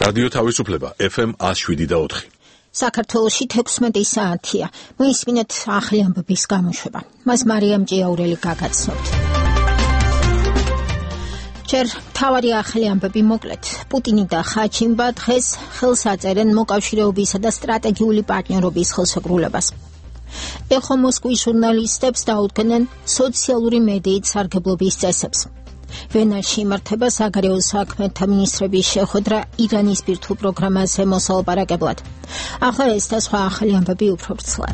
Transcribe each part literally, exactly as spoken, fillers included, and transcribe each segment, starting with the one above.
რადიო თავისუფლება ეფ ემ one oh seven და four. საქართველოში თექვსმეტი საათია. მოისმინეთ ახალი ამბების გამოშვება. მას მარიამ ჭიაურელი გაგაცნობთ. ჯერ მთავარი ახალი ამბები მოკლედ. პუტინი და ხაჩინბა დღეს ხელს აწერენ მოკავშირეობისა და სტრატეგიული პარტნიორობის ხელშეკრულებას. ეხო მოსკვის ჟურნალისტებს დაუდგნენ სოციალური მედიით სარგებლობის წესებს. ვენაში იმართება საგარეო საქმეთა მინისტრების შეხვედრა ირანის ბირთვულ პროგრამაზე მოსალაპარაკებლად. ახლა ეს და სხვა ახალი ამბები უფრო ვრცლად.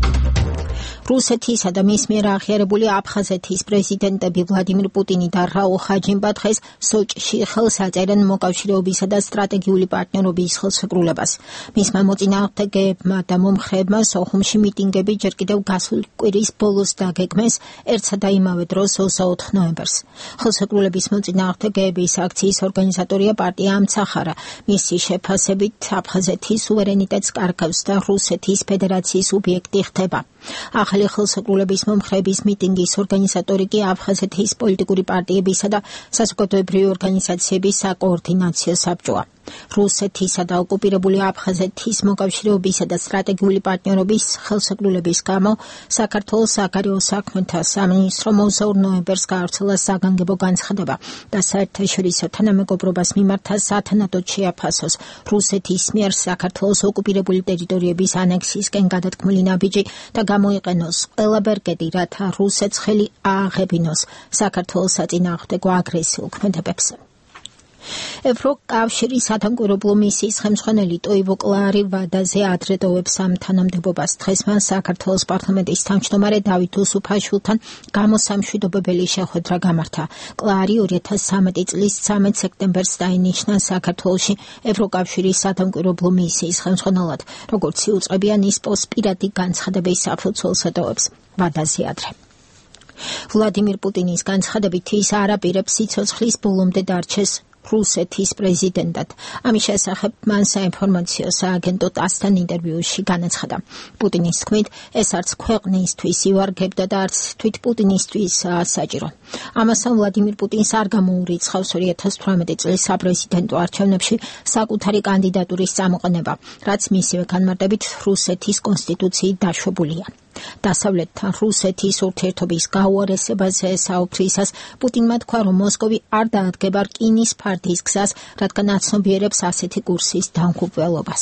რუსეთისა და მის მიერ აღიარებული აფხაზეთის პრეზიდენტები ვლადიმირ პუტინი და რაულ ხაჯინბა დღეს სოჭში ხელს აწერენ მოკავშირეობისა და სტრატეგიული პარტნიორობის ხელშეკრულებას. მისმა მოწინააღმდეგეებმა და მომხრეებმა სოხუმში მიტინგები ჯერ კიდევ გასული კვირის ბოლოს დაგეგმეს, ერთსა და იმავე დროს ოცდაოთხ ნოემბერს. ხელშეკრულების მოწინააღმდეგეების აქციის ორგანიზატორია პარტია ამცახარა. მისი შეფასებით აფხაზეთის სუვერენიტეტს კარგავს და რუსეთის ფედერაციის სუბიექტი ხდება. ახალი ხელშეკრულების მომხრეების მიტინგის ორგანიზატორი კი აფხაზეთის პოლიტიკური პარტიებისა და საზოგადოებრივი ორგანიზაციების საკოორდინაციო საბჭოა. რუსეთისა და ოკუპირებული აფხაზეთის მოკავშირეობისა და სტრატეგიული პარტნიორობის ხელშეკრულების გამო საქართველოს საგარეო საქმეთა სამინისტრო ოცდაორ ნოემბერს გაავრცელა საგანგებო განცხადება და საერთაშორისო თანამეგობრობას მიმართა სათანადოდ შეაფასოს რუსეთის მიერ საქართველოს ოკუპირებული ტერიტორიების ანექსიისკენ გადადგმული ნაბიჯი და გამოიყენოს ყველა ბერკეტი, რათა რუსეთს ხელი ააღებინოს საქართველოს საწინააღმდეგო აგრესიულ ქმედებებზე. ევროკავშირის სათანადო მისიის ხელმძღვანელი ტოივო კლარი ვადაზე ადრე ტოვებს ამ თანამდებობას. დღეს მან საქართველოს პარლამენტის თავმჯდომარე დავით უსუფაშვილთან გამოსამშვიდობებელი შეხვედრა გამართა. კლარი ორი ათას ცხრამეტი წლის ცამეტ სექტემბერს დაინიშნა საქართველოში ევროკავშირის სათანადო მისიის ხელმძღვანელად, როგორც იუწყებიან ის პირადი განცხადების საფუძველს ატოვებს. ვადაზე ადრე ვლადიმირ პუტინის განცხადებით ის არ აპირებს სიცოცხლის ბოლომდე დარჩეს რუსეთის პრეზიდენტად. ამის შესახებ მან საინფორმაციო სააგენტო ტასთან ინტერვიუში განაცხადა. პუტინის თქმით, ეს არც ქვეყნისთვის ივარგებდა და არც თვით პუტინისთვის საჭირო. ამასთან ვლადიმირ პუტინს არ გამოურიცხავს ორი ათას თვრამეტი წლის საპრეზიდენტო არჩევნებში საკუთარი კანდიდატურის წამოყენება, რაც მისივე განმარტებით რუსეთის კონსტიტუციით დაშვებულია. დასავლეთთან რუსეთის ურთიერთობის გაუარესებაზე საუბრისას პუტინმა თქვა, რომ მოსკოვი არ დაადგება რკინის ფარდის გზას, რადგან აცნობიერებს ასეთი კურსის დამღუპველობას.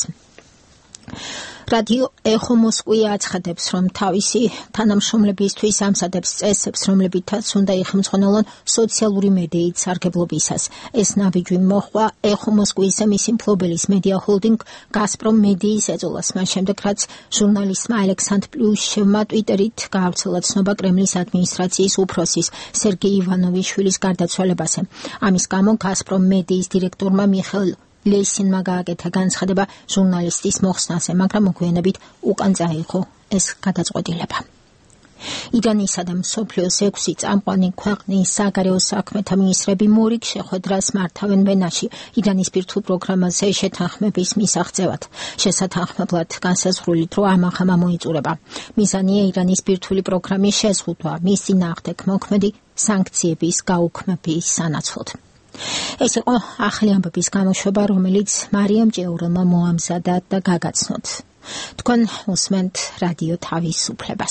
რადიო ეხო მოსკვი აცხადებს, რომ თავისი თანამშრომლებისთვის ამზადებს წესებს, რომლებითაც უნდა იხმძღვანელონ სოციალური მედიით სარგებლობისას. ეს ნაბიჯი მოჰყვა ეხო მოსკვის მისი მფლობელის მედია ჰოლდინგ გასპრომ მედიის ეწოლას, მას შემდეგ რაც ჟურნალისტმა ალექსანდრ პლიუშევმა ტვიტერით გაავრცელა ცნობა კრემლის ადმინისტრაციის უფროსის სერგეი ივანოვიშვილის გარდაცვალებაზე. ამის გამო გასპრომ მედიის დირექტორმა მიხეილ ლესინმა გააკეთა განცხადება ჟურნალისტის მოხსნაზე, მაგრამ მოგვიანებით უკან წაიღო ეს გადაწყვეტილება. ირანისა და მსოფლიოს ექვსი წამყვანი ქვეყნის საგარეო საქმეთა მინისტრები მორიგ შეხვედრას მართავენ ვენაში ირანის ბირთვულ პროგრამაზე შეთანხმების მისაღწევად. შესათანხმებლად განსაზღვრულით, რომ ამაღამ მოიწურება. მიზანია ირანის ბირთვული პროგრამის შეზღუდვა, მის წინააღმდეგ მოქმედი სანქციების გაუქმების სანაცვლოდ. ეს იყო ახალი ამბების გამოშვება, რომელიც მარიამ ჭიაურელმა მოამზადა და გაგაცნოთ. თქვენ უსმენთ რადიო თავისუფლებას.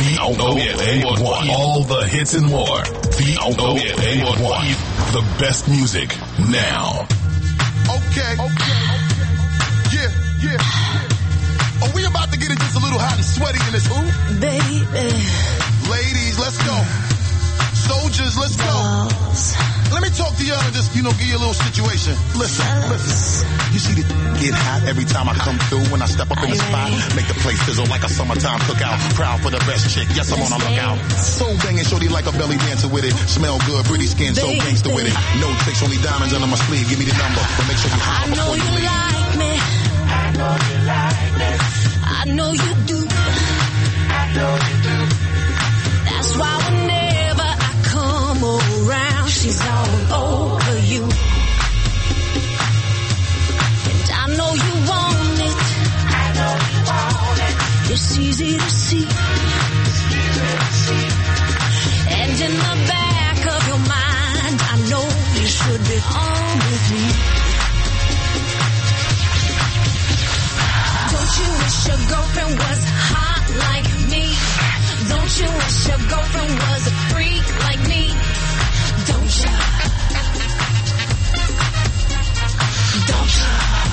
V O A one. All the hits and more. V O A one. The best music now. Okay. Okay. Yeah, yeah. Are we about to get it just a little hot and sweaty in this hoop? Baby. Ladies, let's go. Soldiers, let's go. Balls. Let me talk to y'all and just, you know, give you a little situation. Listen, listen. You see the get hot every time I come through when I step up in the spot. Make the place sizzle like a summertime cookout. Proud for the best chick. Yes, I'm on a lookout. So banging, shorty like a belly dancer with it. Smell good, pretty skin, so gangster with it. No tricks, only diamonds under my sleeve. Give me the number, but make sure you holler before you leave. Like me. I know you like me. I know you do. I know you do. That's why whenever I come around, she's all over you. And I know you want it. I know you want it. It's easy to see. It's easy to see. And in the back of your mind, I know you should be on with me. Don't you wish your girlfriend was hot like me? Don't you wish your girlfriend was a freak like me? Don't you? Don't you?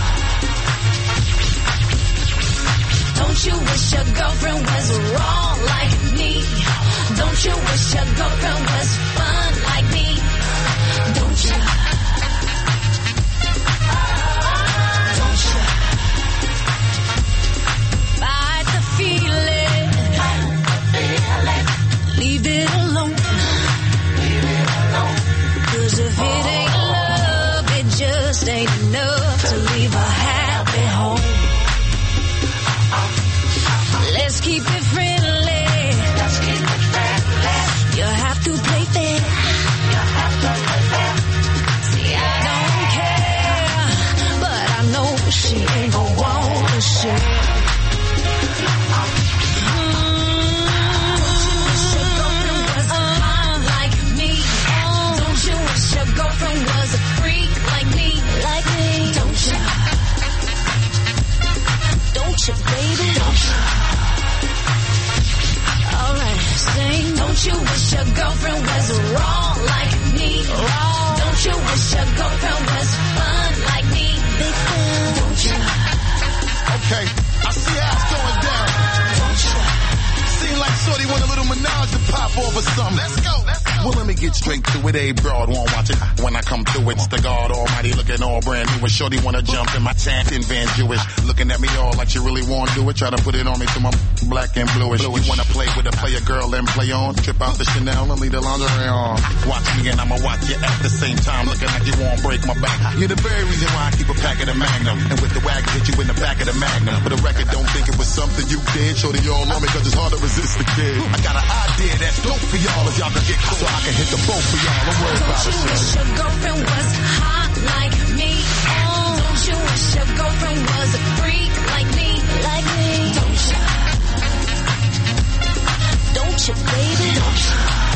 Don't you wish your girlfriend was raw like me? Don't you wish your girlfriend was fun like me? Don't you? Don't you? Fight the feeling. Leave it alone. Leave it alone. 'Cause if it ain't love, it just ain't enough to leave a happy home. Let's keep it friendly. Let's keep it friendly. You have to play fair. You have to play fair. See, I don't care, but I know she ain't gonna want to share. Girlfriend was a freak like me, like me. Don't you? Don't you, baby? Don't you? All right, sing. Don't you wish your girlfriend was raw like me? Raw. Don't you wish your girlfriend was fun like me? Big fun. Don't you? Okay, I see how it's going down. Don't you? Seem like shorty want a little menage to pop off or something. Let's go, let's go. Well, let me get straight to it. A broad won't watch it. When I come through, it's the God Almighty looking all brand new. And shorty wanna jump in my tank in Van Jewish. Looking at me all like she really wanna do it. Try to put it on me till my black and bluish. You wanna play with a player girl and play on. Trip out the Chanel and leave the lingerie on. Watch me and I'ma watch you at the same time. Looking like you won't break my back. You're the very reason why I keep a pack of the Magnum. And with the wagon, hit you in the back of the Magnum. But the record don't think it was something you did. Shorty all on me cause it's hard to resist the kid. I got an idea that's dope for y'all if y'all can get close. So I can hit the boat for y'all. Don't worry about it. Don't you wish your girlfriend was hot like me? Oh. Don't you wish your girlfriend was a freak like me? Like me? Don't you? Don't you, baby? Don't you?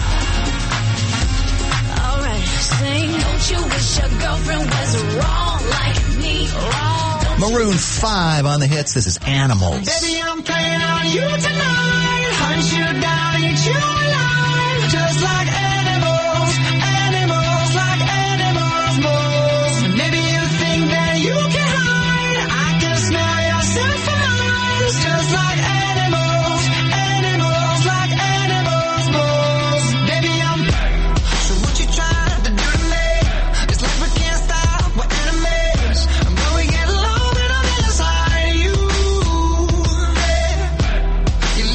All right, sing. Don't you wish your girlfriend was raw like me? Raw. Maroon five on the hits. This is Animals. Baby, I'm playing on you tonight. Hunt you down, eat you alive. Just like animals, animals, like animals, moles. Maybe you think that you can hide. I can smell yourself for miles. Just like animals, animals, like animals, moles. Baby, I'm so what you trying to do to me? It's like we can't stop, we're enemies. I'm going to get low, but I'm inside you. Yeah. You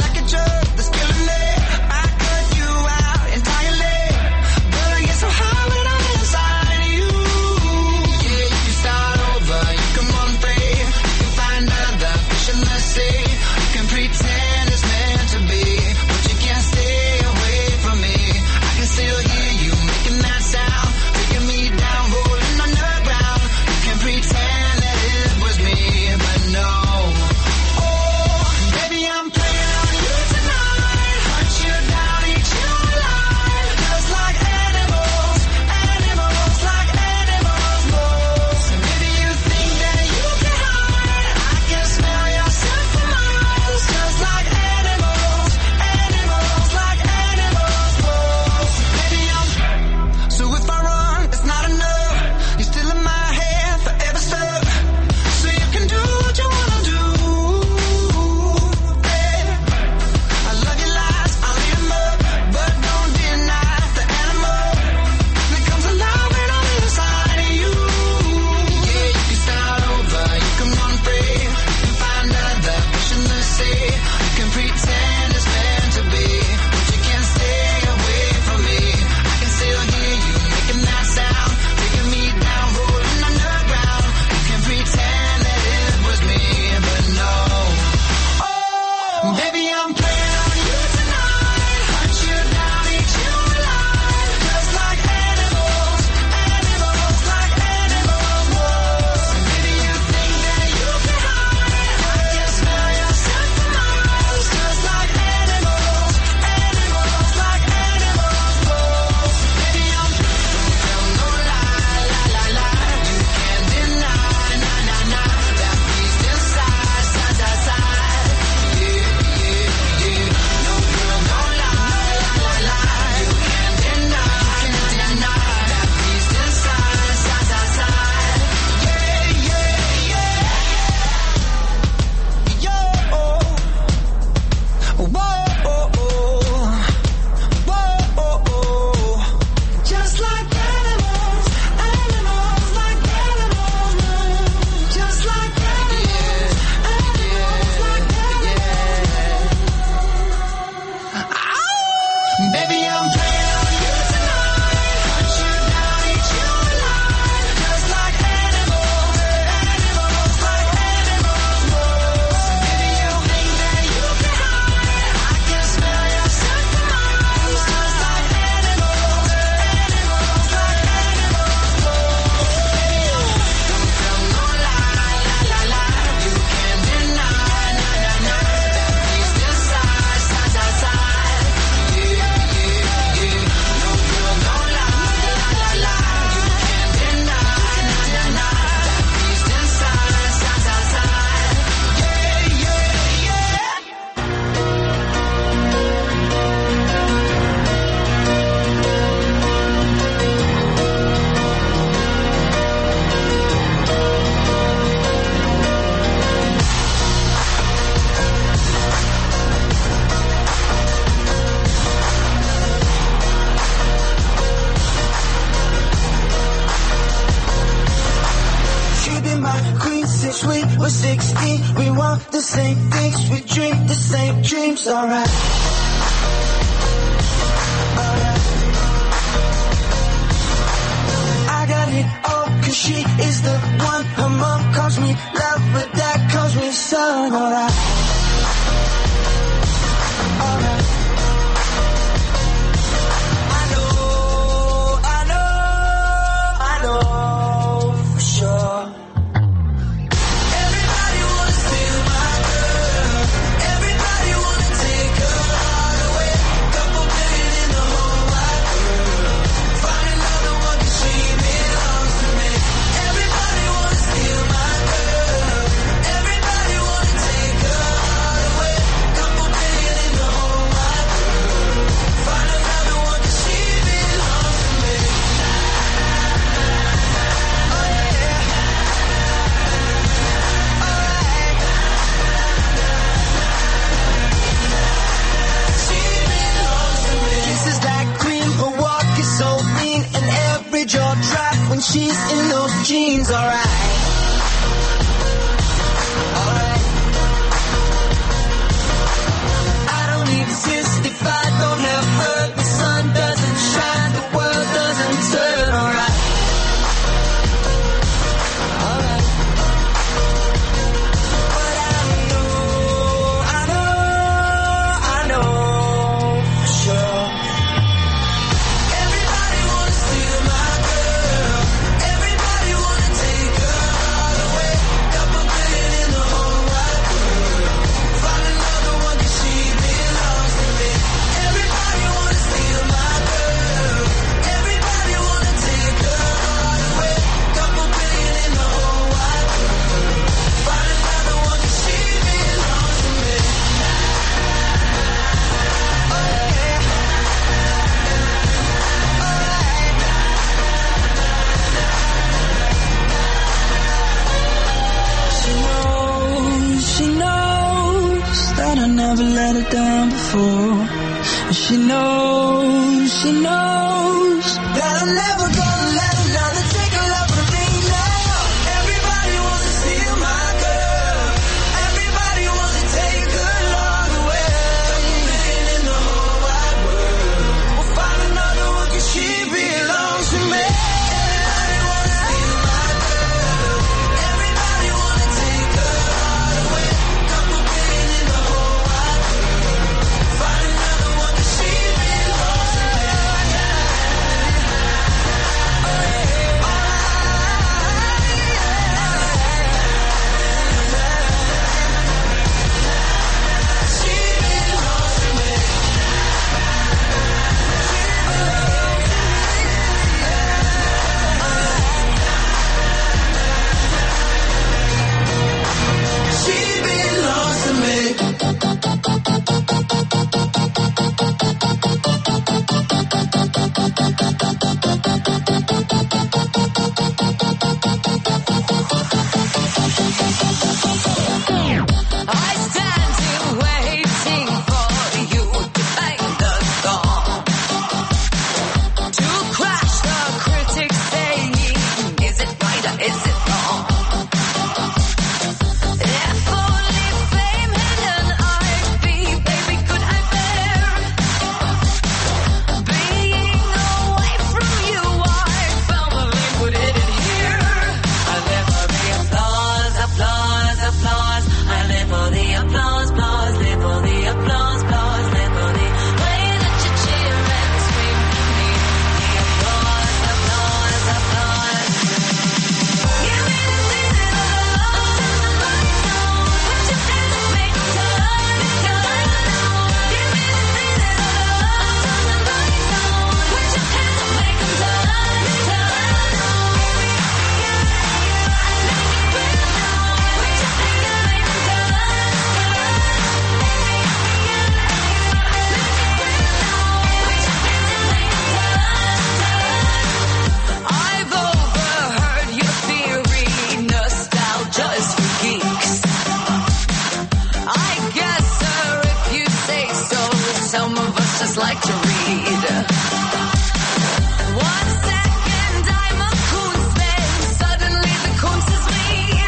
some of us just like to read. One second I'm a Kunstfan, suddenly the Kunst is me.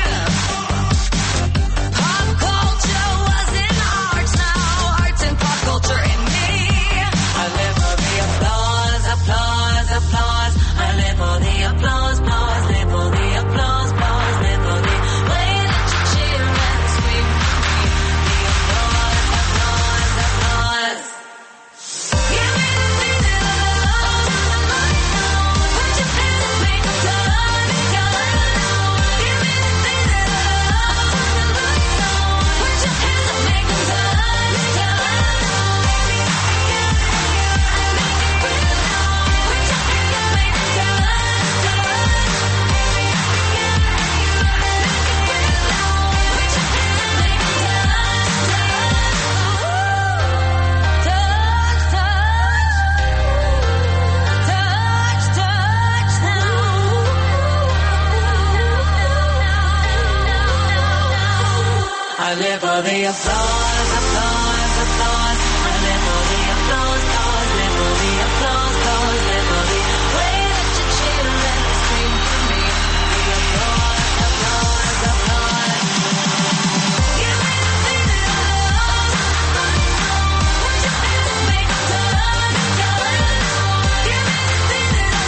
Pop culture was in art, now art's in pop culture in me. I live for the applause, applause, applause. I live for the applause, applause, live for the applause, applause, live for the way that you cheer and scream for me. The applause, applause, applause. Give me the thing that I love, I'm like, put your hands up, make them done, done. Give me the thing that I love, I'm like, put your hands up, make them done, done. Make it real now, put your hands up, make them done, done. I live for the applause, applause, applause. I live for the applause, applause, live for the applause, applause, live for the way that you cheer and scream for me. The applause, applause, applause. Give me the thing that I love. Put your hands up, make them done, done. Give me the thing that I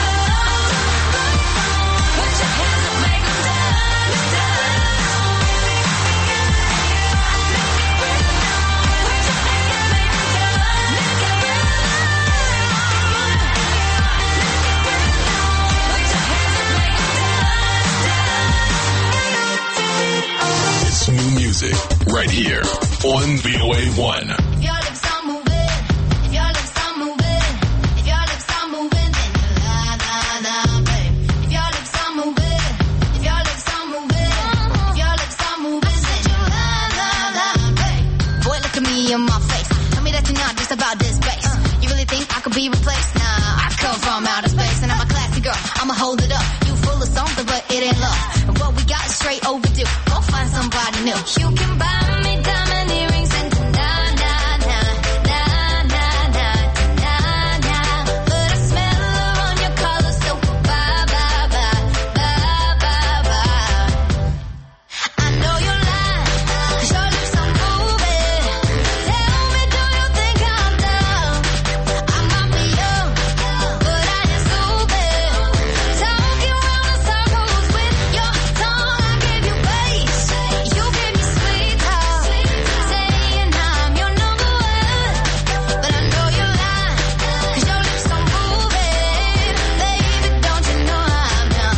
love. Put your hands up, make them done, done. It's new music right here on V O A one. If your lips are moving, if your lips are moving, if your lips are moving, then you la la la, babe. If your lips are moving, if your lips are moving, if your lips are moving, then you la la la, babe. Boy, look at me in my face. Tell me that you're not just about this bass. You really think I could be replaced? Nah, I come from outer space and I'm a classy girl. I'ma hold it up. You full of something, but it ain't love. And what we got is straight overdue. Go find somebody new. You can buy me diamond earrings and na na na na na na na na. But I smell her on your collar, so bye bye bye bye bye bye. I know you're lying, 'cause your lips are moving. Tell me, do you think I'm dumb? I might be young, but I ain't stupid. Talking round in circles with your tongue. I gave you bass, you gave me sweet talk, saying I'm your number one. But I know you're lying, 'cause your lips are moving. Baby, don't you know I'm done?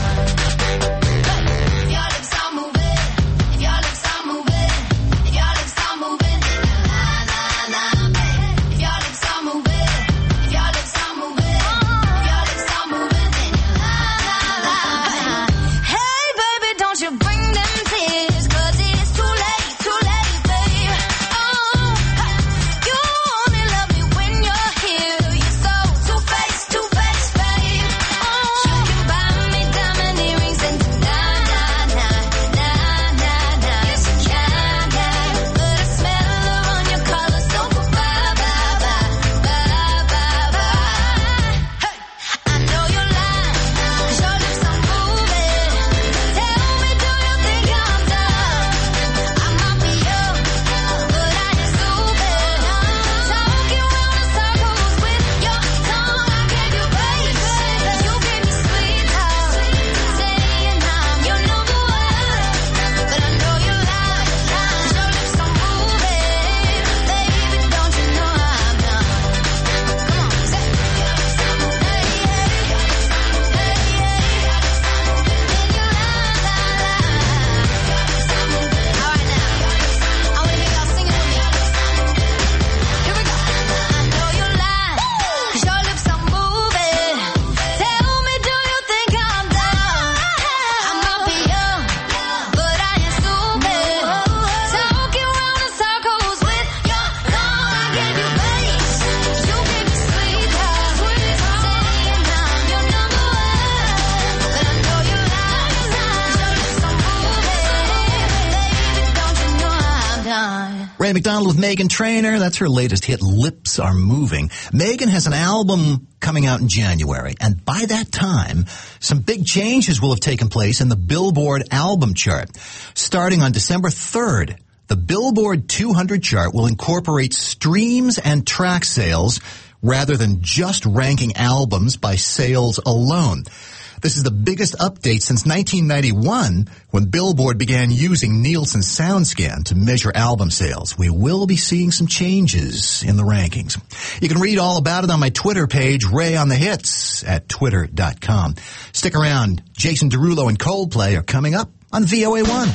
If your lips are moving, if your lips are moving, if your lips are moving, then you la la la, babe. If your lips are moving, if your lips are moving, if your lips are moving, then you la la la, babe. Hey, baby, don't you bring them tears, 'cause it's too late, too late, babe. Oh, you only love me when you're here. You're so two-faced, two-faced, babe. Oh, you can buy me diamond earrings and na na na na na na. Yes, you can, yeah. But I smell her on your collar, so bye bye bye bye bye bye. Hey, I know you're lying, 'cause your lips are moving. Tell me, do you think I'm dumb? I might be young, but I ain't stupid. Talking round in circles with your tongue. I gave you bass, you gave me sweet talk, saying I'm your number one. But I know you're lying, 'cause your lips are moving. Baby, don't you know I'm done? Come on, say it. Hey, hey, hey, hey. Then you la la la. All right now, I wanna hear y'all singing with me. Here we go. I know you're lying, 'cause your lips are moving. Tell me, do you think I'm dumb? I might be young, but I ain't stupid. Talking round in circles with your tongue. I gave you bass, you gave me sweet talk, saying I'm your number one. But I know you're lying, 'cause your lips are moving. Baby, don't you know I'm done? Ray McDonald with Meghan Trainor. That's her latest hit, Lips Are Moving. Meghan has an album coming out in January, and by that time, some big changes will have taken place in the Billboard album chart. Starting on December third, the Billboard two hundred chart will incorporate streams and track sales rather than just ranking albums by sales alone. This is the biggest update since nineteen ninety-one, when Billboard began using Nielsen SoundScan to measure album sales. We will be seeing some changes in the rankings. You can read all about it on my Twitter page, Ray on the Hits, at twitter dot com. Stick around. Jason Derulo and Coldplay are coming up on V O A one.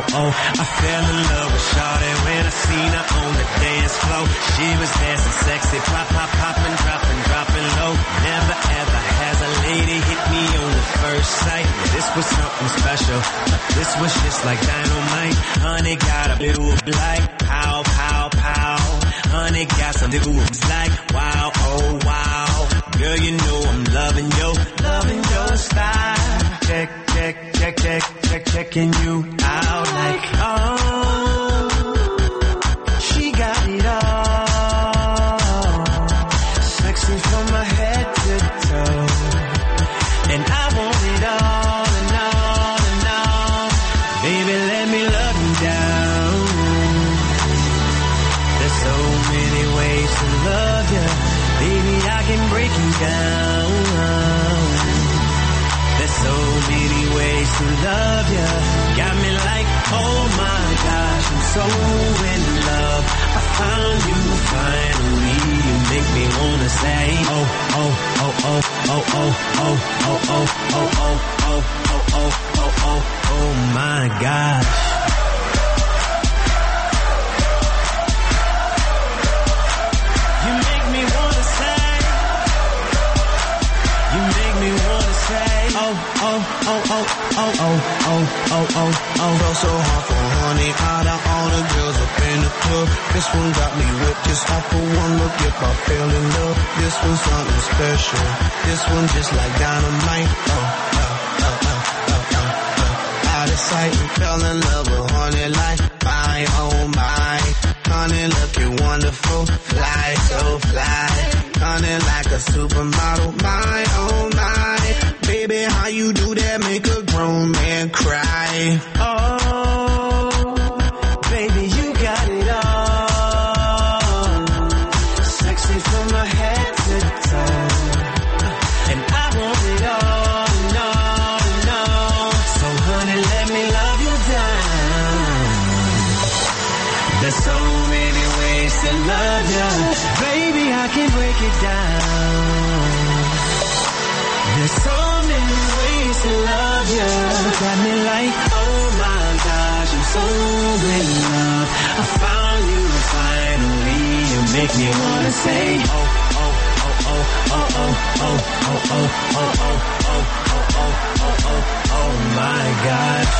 oh. I fell in love with Shawty when I seen her on the dance floor. She was dancing sexy, pop, pop, popping, dropping, dropping low. Never ever has a lady hit me on the first sight. This was something special. This was just like dynamite. Honey got a bit of like pow, pow, pow. Honey got some moves like wow, oh wow. Girl, you know I'm loving your, loving your style. Check, check, check, check, check, checking you out like oh, she got it all. Sexy from my head to toe, and I want it all and all and all. Baby, let me love you down. There's so many ways to love you. Baby, I can break you down. There's so many ways to love you. Got me like, oh my gosh, I'm so in love. I found you finally. You make me wanna say, oh, oh, oh, oh, oh, oh, oh, oh, oh, oh, oh, oh, oh, oh, oh, oh, oh my gosh. You make me wanna say, you make me wanna say, oh, oh, oh, oh, oh, oh, oh, oh, oh, oh. Felt so hard for honey, out of all the girls up in the club. This one got me whipped just off of one look. If I fell in love, this one's something special. This one just like dynamite. Oh, oh, oh, oh, oh, oh, oh. Out of sight and fell in love with honey like my, oh my. Honey looking wonderful, fly so fly. Honey like a supermodel, my, oh my. Baby, how you do that make a grown man cry? Oh, baby, you got it all. Sexy from my head to toe, and I want it all and all and all. So honey, let me love you down. There's so many ways to love you. Baby, I can break it down. There's so many ways to love you. Got me like, oh my gosh, I'm so in love. I found you finally. You make me wanna say, oh, oh, oh, oh, oh, oh, oh, oh, oh, oh, oh, oh, oh, oh, oh, oh, oh my gosh.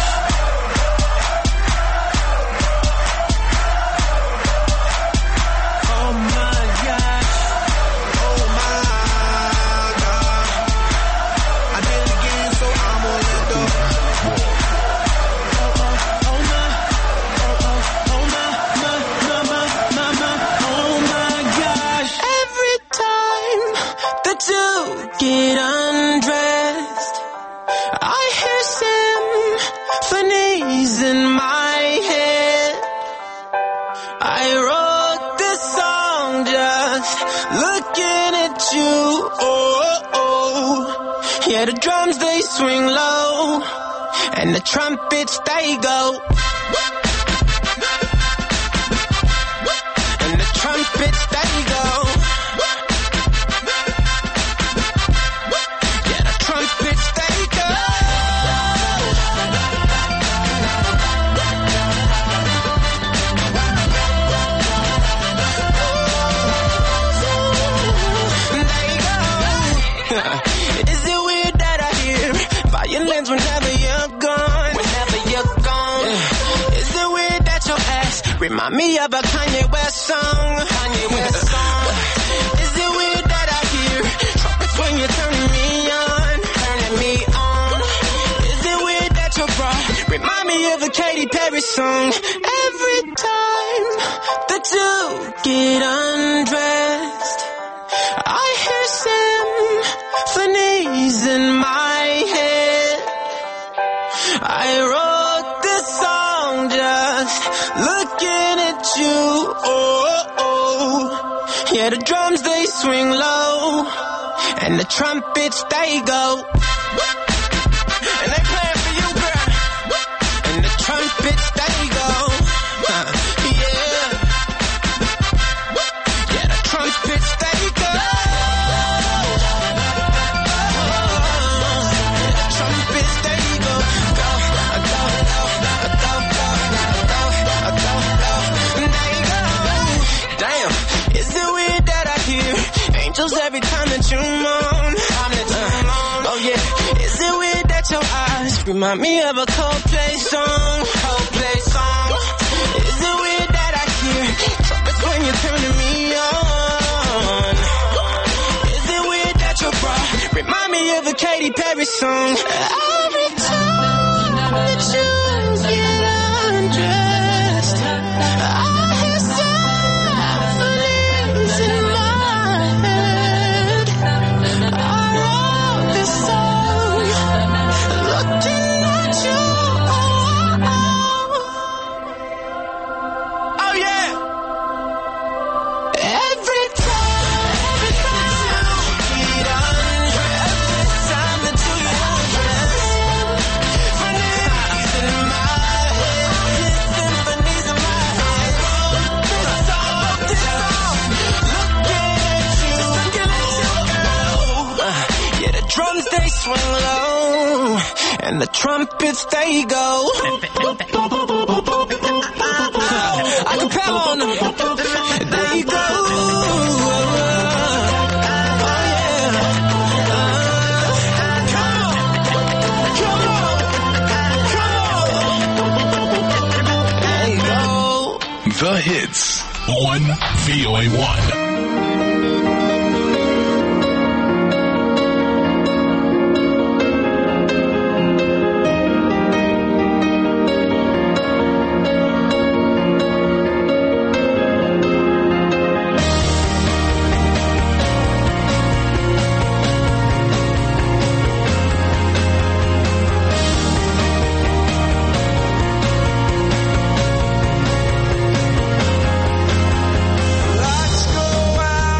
Oh my gosh. Oh my God. I did it again, so I'm on it though. Oh, oh, oh my, oh, oh, oh my, my, my, my, my, my, oh my gosh. Every time that you get undressed, I hear symphonies in my head. I wrote this song just looking at you. Oh, oh. Yeah, the drums they swing low, and the trumpets they go. And the trumpets they go. Yeah, the trumpets they go. Is it weird that I hear violins whenever you're gone? Whenever you're gone. Yeah. Is it weird that your ass remind me of a Kanye West song? Kanye West song. Is it weird that I hear trumpets when you're turning me on? Turning me on. Is it weird that your bra remind me of a Katy Perry song? Every time that you get undressed, I hear symphonies in my head. I wrote this song just looking at you. Oh, oh. Yeah, the drums they swing low, and the trumpets they go. And they playing for you, girl. And the trumpets they go. Uh, yeah. Yeah, the trumpets they go. The trumpets they go. Go, go, go, go, go. tingles every time that you moan. Uh, oh yeah, is it weird that your eyes remind me of a Coldplay song? Coldplay song. Is it weird that I hear trumpets when you're turning me on? Is it weird that your bra remind me of a Katy Perry song? Every time that you get undressed, I hear symphonies in my head. I wrote this song looking at you. Oh yeah. Every time, every time you get undressed, every time that you get undressed, symphonies in my head, symphonies in my head. This song, this song, looking at you, looking at you, girl. Uh, yeah, the drums they swing low, and the trumpets they go. Acapella on them. There you go. Oh yeah. Come on, come on, come on. There you go. The hits on V O A one. Lights go out.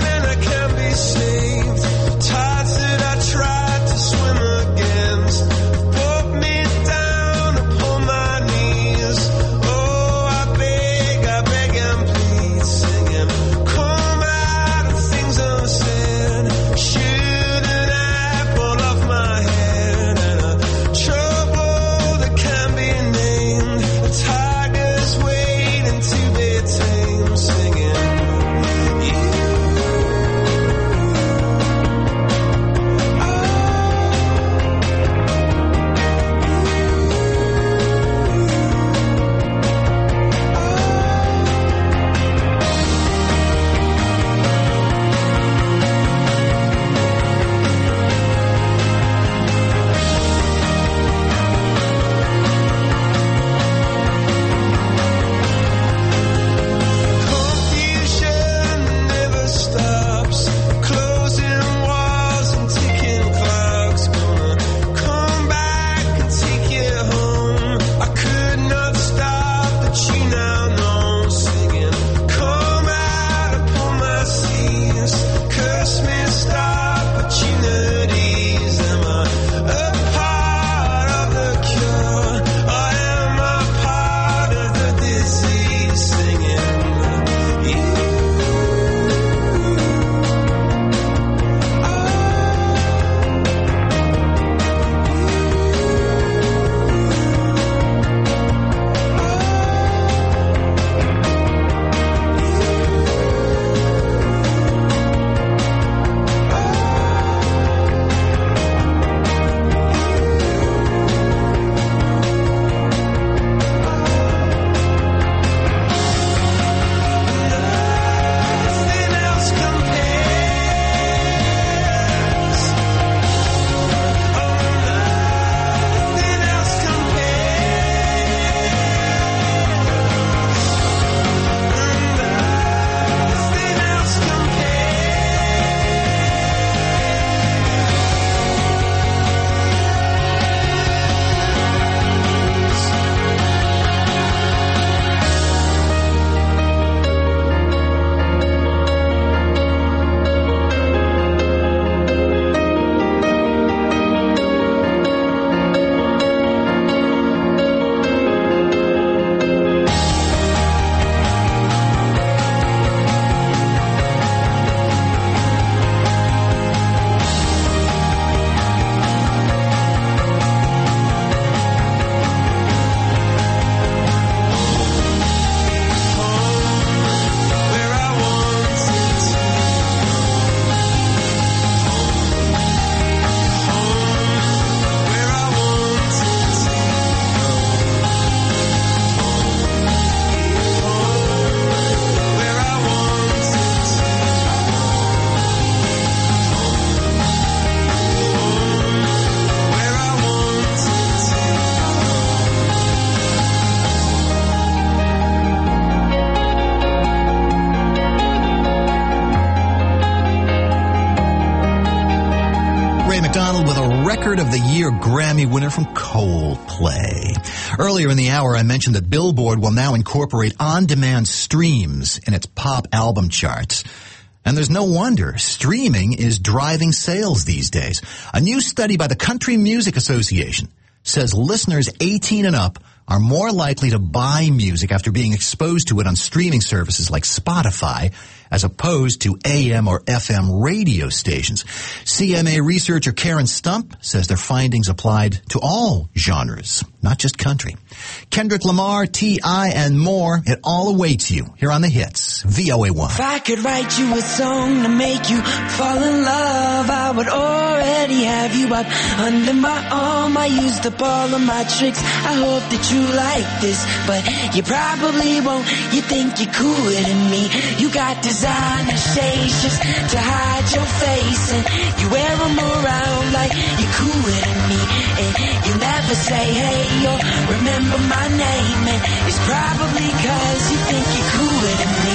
McDonald with a Record of the Year Grammy winner from Coldplay. Earlier in the hour, I mentioned that Billboard will now incorporate on-demand streams in its pop album charts. And there's no wonder. Streaming is driving sales these days. A new study by the Country Music Association says listeners eighteen and up are more likely to buy music after being exposed to it on streaming services like Spotify as opposed to A M or F M radio stations. C M A researcher Karen Stump says their findings applied to all genres, not just country. Kendrick Lamar, T I and more, it all awaits you here on The Hits, V O A one. If I could write you a song to make you fall in love, I would already have you up under my arm. I used up all of my tricks. I hope that you like this, but you probably won't. You think you're cooler than me. You got designer shades just to hide your face, and you wear them around like you're cooler than me. And you never say hey or remember my name, and it's probably cause you think you're cooler than me.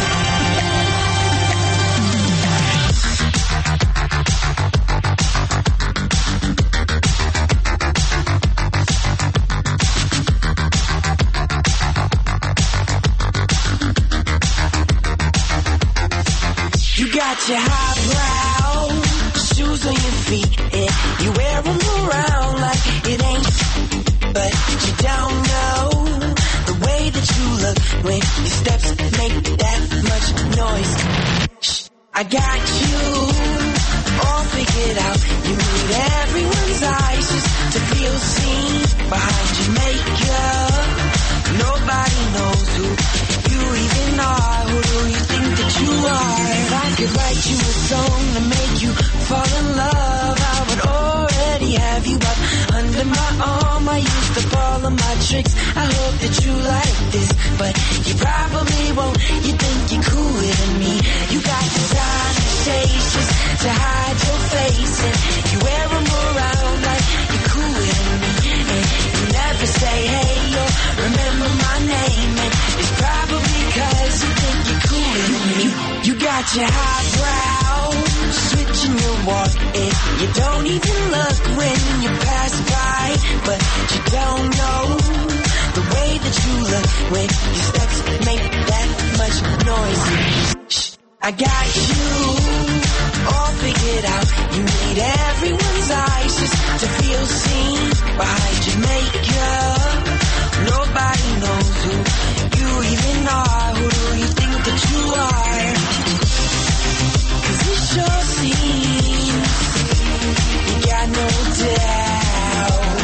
You got your highbrow shoes on your feet, and you wear them around like it ain't, but you don't know the way that you look when your steps make that much noise. Shh, I got you all figured out. You need everyone's eyes just to feel seen behind your makeup. Nobody knows who you even are. Who do you think that you are? If I could write you a song to make you fall in love, I would already have you up under my arm. I used up all of my tricks. I hope that you like this, but you probably won't. You think you're cooler than me. You got designer shades just to hide your face, and you wear them around like you're cooler than me. And you never say hey or remember my name, and it's probably cause you think you're cooler than me. You got your highbrow switching your walk, and you don't even look when you pass by, but you don't know the way that you look when your steps make that much noise. Shh, I got you all figured out. You need everyone's eyes just to feel seen behind your makeup. Nobody knows who you even are. Who do you think that you are? Cause it sure seems you got no doubt,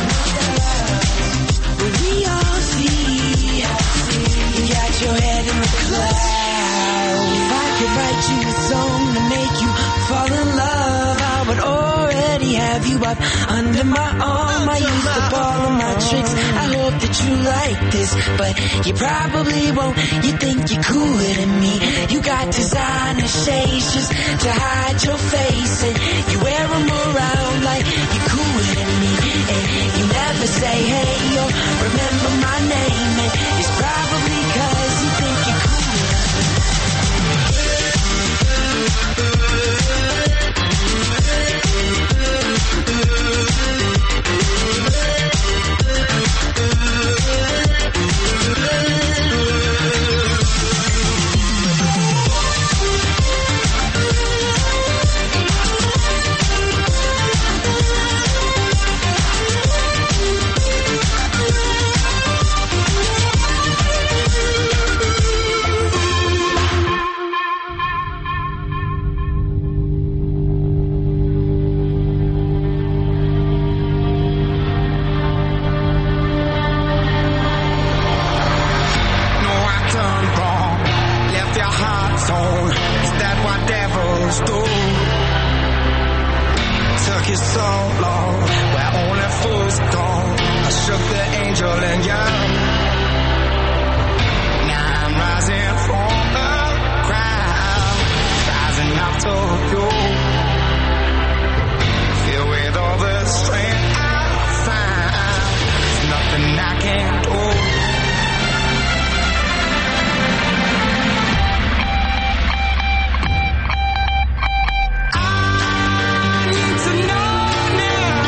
but we all see you got your head in the clouds. If I could write you a song to make you fall in love, I would already have you up under my arm. I used up all of my tricks. I hope that you like this, but you probably won't. You think you're cooler than me. You got designer shades just to hide your face, and you wear them around like you're cooler than me. And you never say hey or remember my name, and it's probably cause you think you're cooler than me. I need to know now.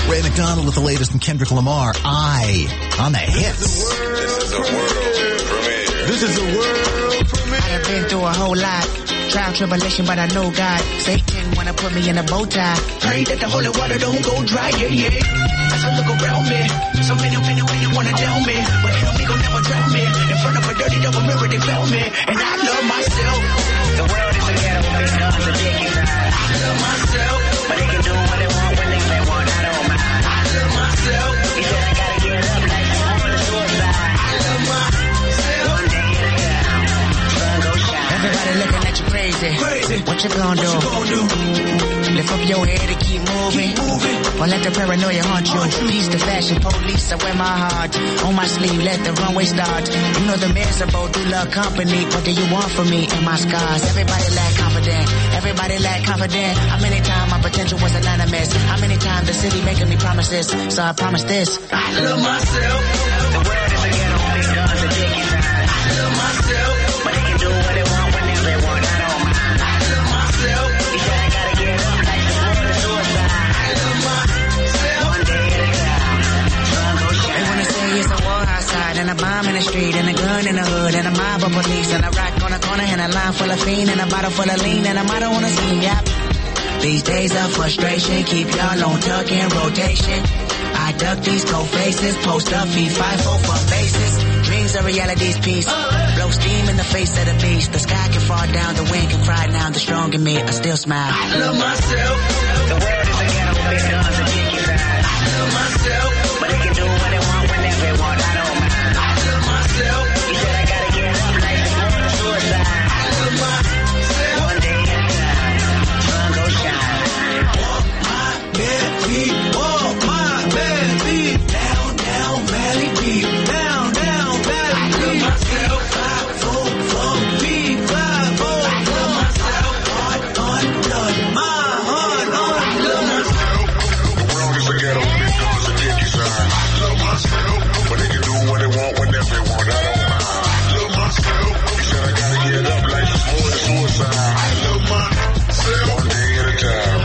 Ray McDonald with the latest from Kendrick Lamar. I on the hits. This is a world premiere. This is a world premiere. I done been through a whole lot. Trial, tribulation, but I know God. Satan wanna put me in a bow tie. Pray that the holy water don't go dry, yeah, yeah. As I look around me, so many, many, many wanna down me. But they don't, they gon' never drown me. In front of a dirty double mirror, they found me. And I love myself. The world is a ghetto, big guns and dick inside. I love myself. But they can do what they want, when they, they want, I don't mind. I love myself. He said I gotta get up like I'm on the suicide. I love myself. One day at a time, sun go shine. Everybody looking at you crazy. Crazy. What you gonna do? What you gonna do? Lift up your head and keep moving. Keep moving. Or let the paranoia haunt you. Peace to fashion police, I wear my heart on my sleeve, let the runway start. You know the miserable do love company. What do you want from me and my scars? Everybody lack confident. Everybody lack confident. How many times my potential was anonymous? How many times the city making me promises? So I promise this. I love myself. The world is a ghetto, big guns and dick inside. I love myself. But they can do what they want whenever they want. I don't mind. I love myself. He said I gotta get up like the world is suicide. I love myself. One day at a time, sun go shine. They wanna say it's a war outside and a bomb in the street and a gun in the hood and a mob of police and a rock on the corner and a line full of fiend and a bottle full of lean and a motto on the scheme, yep. These days of frustration keep y'all on tuck in rotation. I duck these cold faces, post up, feed five, four for bases. Dreams are reality's piece. Blow steam in the face of the beast. The sky can fall down, the wind can cry now. The strong in me, I still smile. I love myself. The world is a ghetto, big guns and dick inside. I love myself. But they can do what they want whenever they want. I don't mind. I love myself. He said I gotta get up like the world is suicide. I love myself. One day at a time, sun go shine. Walk my bare feet, walk my bare feet. Down, down, valley deep. Down, down, valley deep. I love myself. Five, four, four, three, five, four. I love myself. Heart on blood, my heart on blood. I love myself. The world is a ghetto, big guns and dick inside. I love myself. But they can do what they want whenever they want. I don't mind. I love myself. He said I gotta get up like it's more than suicide. I love myself. One day at a time.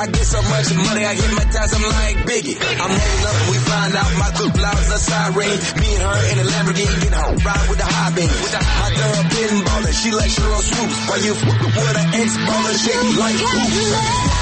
I get so much money, I hypnotize them like Biggie. I'm rolling up and we find out my good blouse a siren. Me and her in a Lamborghini getting her ride with the high beam. My girl been ballin', she like Sheryl Swoop. While you f*** with an ex-baller chick like Swoop.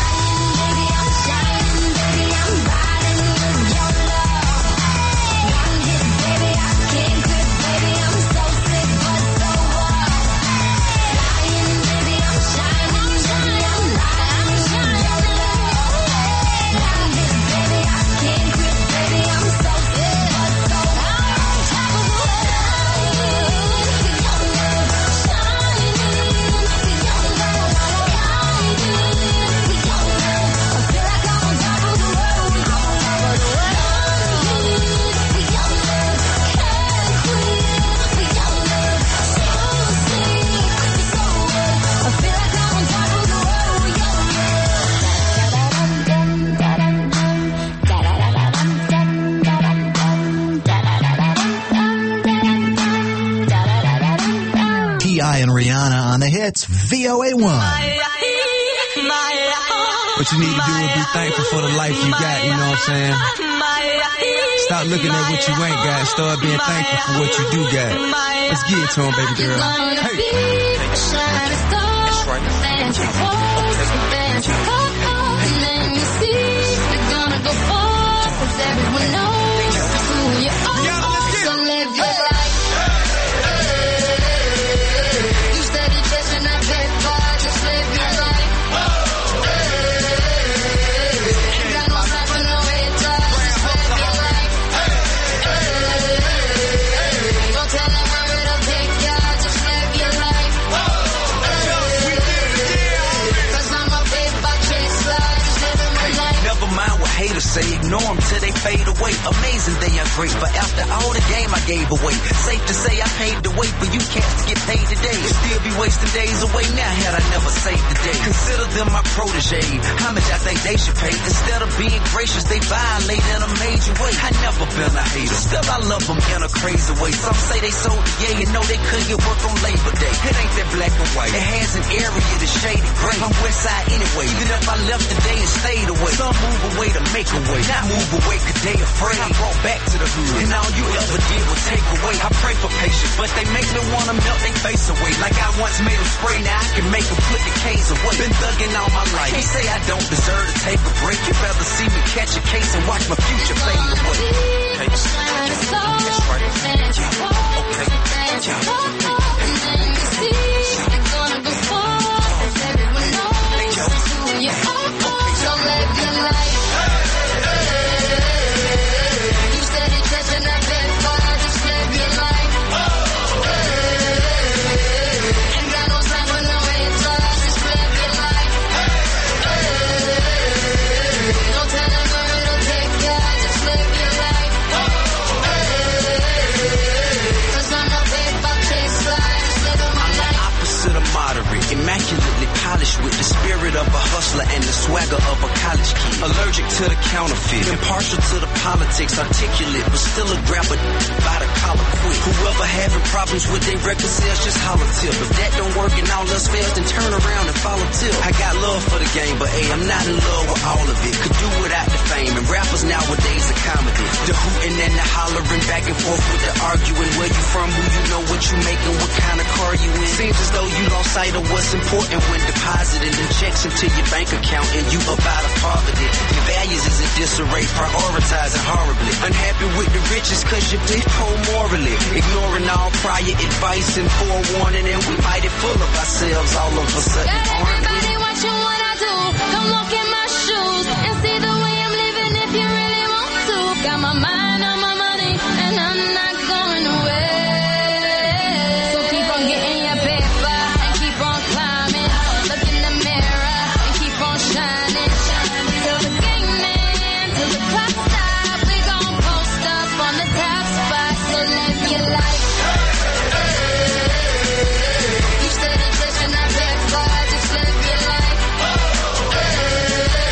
And Rihanna on the hits, V O A one. What you need to do is be thankful for the life you got, you know what I'm saying? Stop looking at what you ain't got, start being thankful for what you do got. Let's get it to him, baby girl. Hey. Say ignore them till they fade away. Amazing they are great, but after all the game I gave away. Safe to say I paid the way for you cats to get paid today. Still be wasting days away now had I never saved the day. Consider them my protege. How much I think they should pay? Instead of being gracious, they violate in a major way. I never been a hater, still I love them in a crazy way. Some say they sold the yeah, you know they couldn't get work on Labor Day. It ain't that black and white. It has an area that's shaded gray. I'm west side anyway. Even if I left today and stayed away. Some move away to make a way. Not move away cause they afraid. I brought back to the hood. And all you ever did was take away. I pray for patience, but they make me wanna melt their face away. Like I once made them spray, now I can make them put the K's away. Been thugging all my life. Can't say I don't deserve to take a break. You'd rather see me catch a case and watch my future fade away. Okay. That's right. Okay. Immaculately polished with the spirit of a hustler and the swagger of a college kid. Allergic to the counterfeit, impartial to the politics, articulate, but still a grabber by the collar quick. Whoever having problems with their record sales, just holler tip. If that don't work and all else fails, then turn around and follow tip. I got love for the game, but hey, I'm not in love with all of it. Could do without the fame, and rappers nowadays are comedy. The hooting and the hollering, back and forth with the arguing. Where you from, who you know, what you making, what kind of car you in. Seems as though you lost sight of what's important when depositing the checks into your bank account and you about a poverty. Your values is in disarray, prioritizing horribly. Unhappy with the riches cause you're big poor morally. Ignoring all prior advice and forewarning, and we mighty full of ourselves all of a sudden. Got everybody watching what I do. Come walk in my shoes and see the way I'm living if you really want to. Got my mind on my money and I'm not going away. So keep on getting your paper and keep on climbing. Look in the mirror and keep on shining. Till the game ends, till the clock stops, we gon' post up on the top spot. So live your life. You steady chasing that paper, just live your life.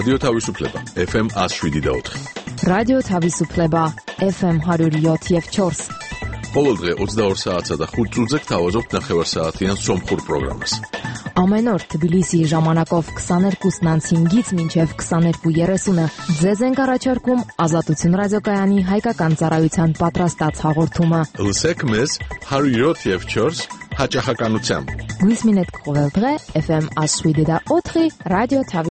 რადიო თავისუფლება F M one oh seven და four. რადიო თავისუფლება F M one oh seven და four. ყოველ დღე twenty-two საათსა და five წუთზე გთავაზობთ ნახევარსაათიან სომხურ პროგრამას. Ամեն օր Թբիլիսի ժամանակով twenty-two հինգից մինչև twenty-two thirty ձեզ ենք առաջարկում Ազատություն ռադիոկայանի հայկական ծառայության պատրաստած հաղորդումը։ Լսեք մեզ one oh seven da four հաճախականությամբ։ Գույս մինետ կողել დღե F M one oh seven da four ռադիո